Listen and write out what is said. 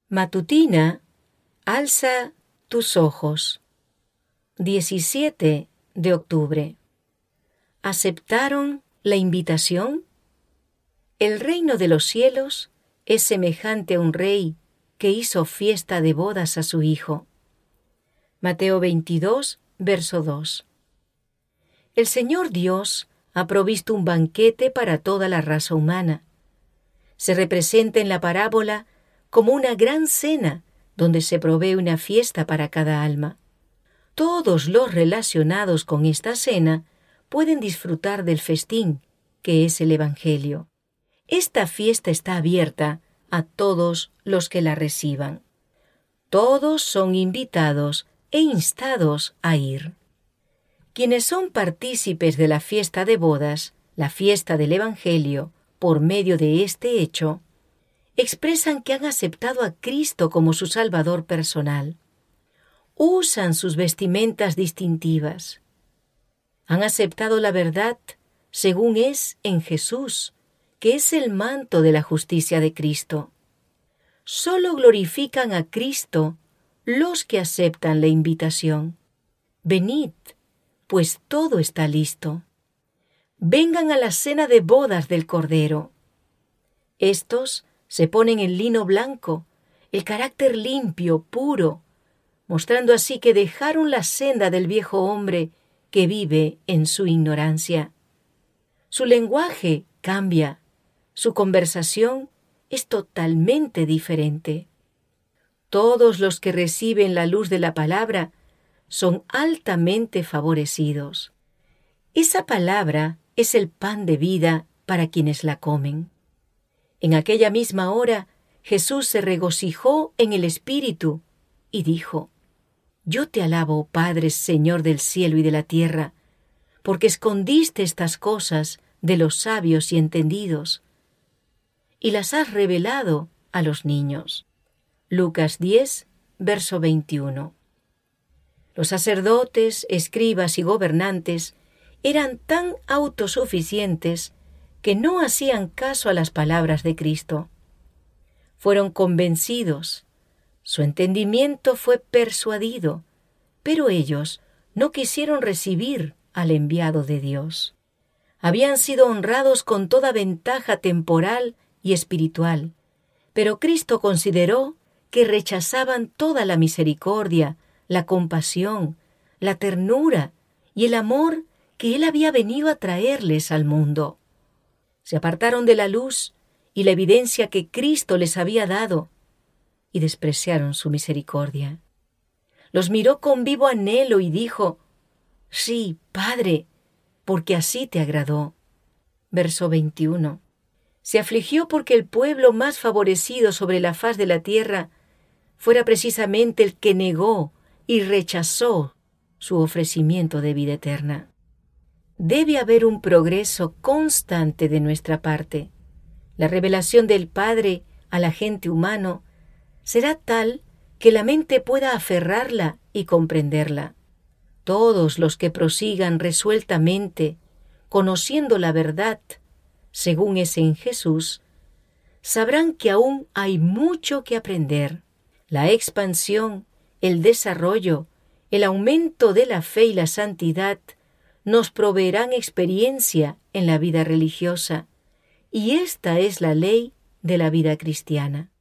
Matutina, alza tus ojos. 17 de octubre. ¿Aceptaron la invitación? El reino de los cielos es semejante a un rey que hizo fiesta de bodas a su hijo. Mateo 22, verso 2. El Señor Dios ha provisto un banquete para toda la raza humana. Se representa en la parábola como una gran cena donde se provee una fiesta para cada alma. Todos los relacionados con esta cena pueden disfrutar del festín, que es el Evangelio. Esta fiesta está abierta a todos los que la reciban. Todos son invitados e instados a ir. Quienes son partícipes de la fiesta de bodas, la fiesta del Evangelio, por medio de este hecho, expresan que han aceptado a Cristo como su Salvador personal. Usan sus vestimentas distintivas. Han aceptado la verdad según es en Jesús, que es el manto de la justicia de Cristo. Solo glorifican a Cristo los que aceptan la invitación. Venid, pues todo está listo. Vengan a la cena de bodas del Cordero. Estos se ponen en lino blanco, el carácter limpio, puro, mostrando así que dejaron la senda del viejo hombre que vive en su ignorancia. Su lenguaje cambia, su conversación es totalmente diferente. Todos los que reciben la luz de la palabra son altamente favorecidos. Esa palabra es el pan de vida para quienes la comen. En aquella misma hora, Jesús se regocijó en el Espíritu y dijo: Yo te alabo, Padre, Señor del cielo y de la tierra, porque escondiste estas cosas de los sabios y entendidos, y las has revelado a los niños. Lucas 10, verso 21. Los sacerdotes, escribas y gobernantes eran tan autosuficientes que no hacían caso a las palabras de Cristo. Fueron convencidos, su entendimiento fue persuadido, pero ellos no quisieron recibir al enviado de Dios. Habían sido honrados con toda ventaja temporal y espiritual, pero Cristo consideró que rechazaban toda la misericordia, la compasión, la ternura y el amor que Él había venido a traerles al mundo. Se apartaron de la luz y la evidencia que Cristo les había dado y despreciaron su misericordia. Los miró con vivo anhelo y dijo: Sí, Padre, porque así te agradó. Verso 21. Se afligió porque el pueblo más favorecido sobre la faz de la tierra fuera precisamente el que negó y rechazó su ofrecimiento de vida eterna. Debe haber un progreso constante de nuestra parte. La revelación del Padre al agente humano será tal que la mente pueda aferrarla y comprenderla. Todos los que prosigan resueltamente, conociendo la verdad, según es en Jesús, sabrán que aún hay mucho que aprender. La expansión, el desarrollo, el aumento de la fe y la santidad nos proveerán experiencia en la vida religiosa, y esta es la ley de la vida cristiana.